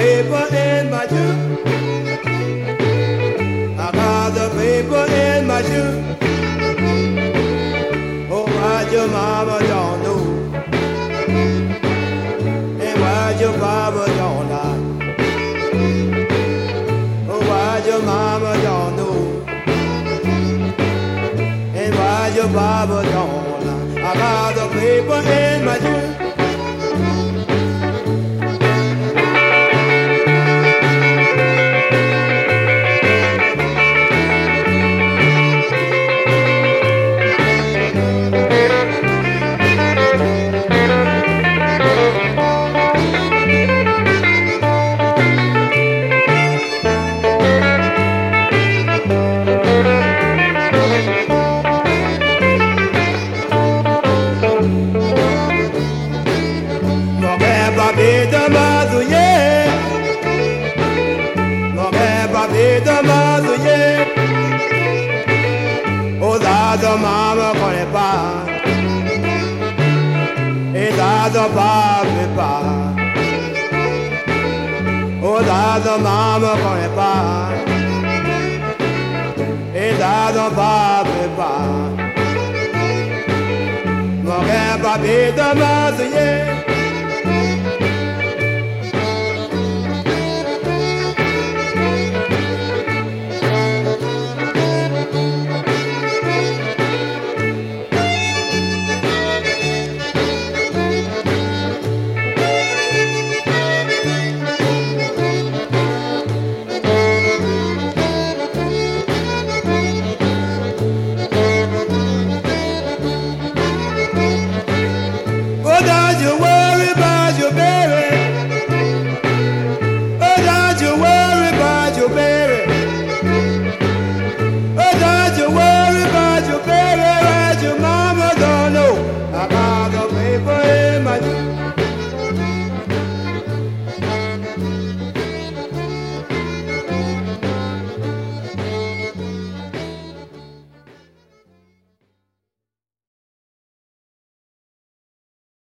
paper in my shoe. I got the paper in my shoe. Oh, why your mama don't know, and why your papa don't lie. Oh, why your mama don't know, and why your papa don't lie. I got the paper in my shoe. Mama connaît pas, et dada papa pas. Oh dada mama connaît pas, et dada papa pas. Mon père papi de mazouiller.